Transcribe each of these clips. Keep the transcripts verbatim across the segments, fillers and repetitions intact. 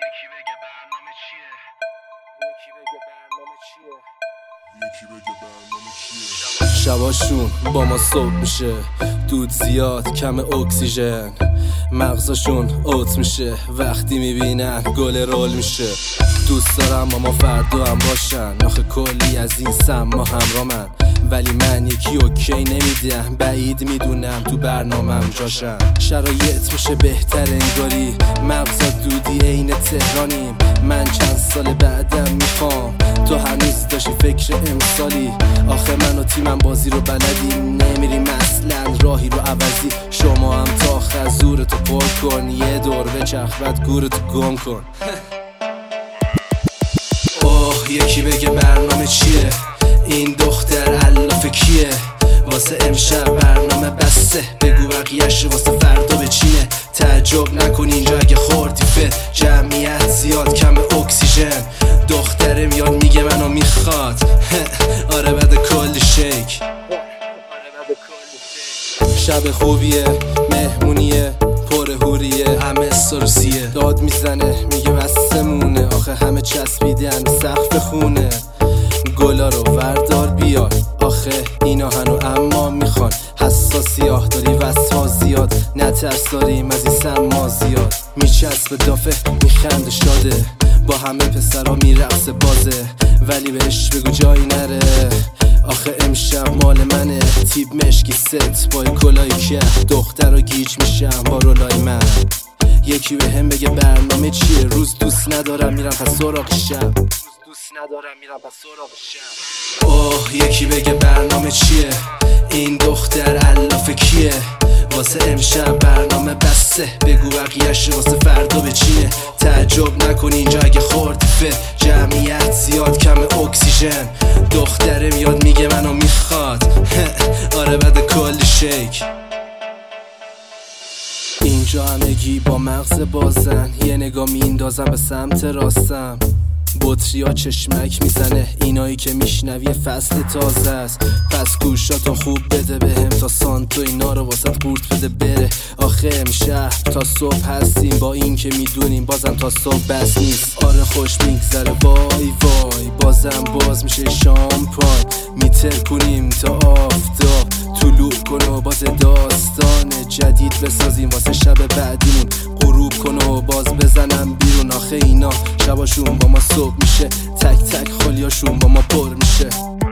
یکی بگه برنامه چیه یکی بگه برنامه چیه یکی بگه برنامه چیه شباشون با ما صبح میشه، دود زیاد کم اکسیژن، مغزشون اوت میشه وقتی میبینن گل رول میشه. دوست دارم با ما فردا هم باشن، آخه کلی از این سما همراه من، ولی من یکی اوکی نمیدم، بعید میدونم تو برنامه‌ام جاشن. شرایط میشه بهتر انگاری، مغزا دودی عین تهرانیم، من چند سال بعدم میخوام تو هنوز داشتی فکر امسالی. آخه من و تیمم بازی رو بلدیم، نمیریم اصلا راهی رو عوضی. شما هم تا آخر زورتو پر کن، یه دور بچرخ بعد گورتو گم کن. اوه یکی بگه برنامه چیه، این دختر علاف کیه، واسه امشب برنامه بسته، بگو بقیه‌شو واسه فردا بچینه. تعجب نکن اینجا اگه خوردی فت، جمعیت زیاد کم اکسیژن، دختره میاد میگه منو میخواد. آره بعد کلی شیک، شب خوبیه، مهمونیه، پر هوریه، همه سروسیه، داد میزنه میگه بسمونه، آخه همه چسبیدن به سقف خونه. گلا رو وردار بیار، آخه اینا هنو اما میخوان، حساسیاه داری وسوا زیاد، نترس داریم از این سما زیاد. میچسب دافه میخنده شاده، با همه پسرها میرقصه بازه، ولی بهش بگو جایی نره، آخه امشب مال منه. تیب مشکی ست با کلای که، دختر رو گیج میشم با رولای من. یکی به هم بگه برنامه چیه، روز دوست ندارم میرم پس سراغ شب، دوست ندارم میرم پس سراغ شب. اوه یکی بگه برنامه چیه، این دختر علاف کیه، واسه امشب برنامه بسته، بگو بقیه‌شو واسه فردا بچینه. تعجب نکن اینجا اگه خوردی فت، جمعیت زیاد کم اکسیژن، دختره میاد میگه منو میخواد. آره بعد کلی شیک، اینجا همگی با مغز بازن، یه نگاه میندازم به سمت راستم، بطریا چشمک میزنه، اینایی که میشنوی فصل تازه است، پس گوشاتو خوب بده بهم تا سانتو اینا رو واسط قورت بده بره. آخه امشب تا صبح هستیم، با این که میدونیم بازم تا صبح بس نیست. آره خوش میگذره وای وای، بازم باز میشه شامپان، میتر کنیم تا آفتاب طلوع کن و باز داستان جدید بسازیم واسه شب بعدیمون، غروب کن و باز بزنم بیرون. آخه اینا شباشون با ما صبح میشه، تک تک خالیاشون با ما پر میشه.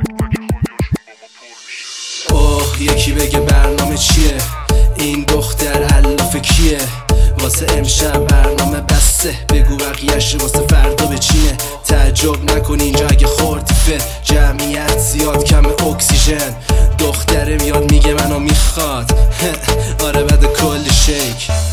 اوه یکی بگه برنامه چیه، این دختر علاف کیه، واسه امشب برنامه بسته، بگو بقیه‌شو واسه فردا بچینه. تعجب نکن اینجا اگه خوردی فت، جمعیت زیاد کم اکسیژن، دختره میاد میگه منو میخواد. آره بعد کلی شیک.